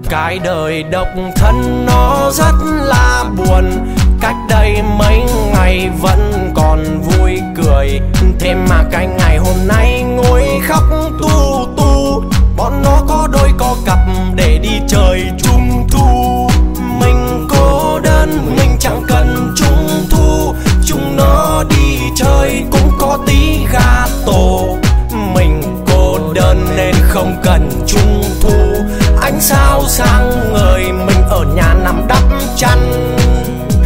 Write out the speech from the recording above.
Cái đời độc thân nó rất là buồn, cách đây mấy ngày vẫn còn vui cười. Thế mà cái ngày hôm nay ngồi khóc tu tu. Bọn nó có đôi có cặp để đi chơi trung thu. Mình cô đơn, mình chẳng cần trung thu. Chúng nó đi chơi cũng có tí gato. Mình cô đơn nên không cần trung thu. Ánh sao sáng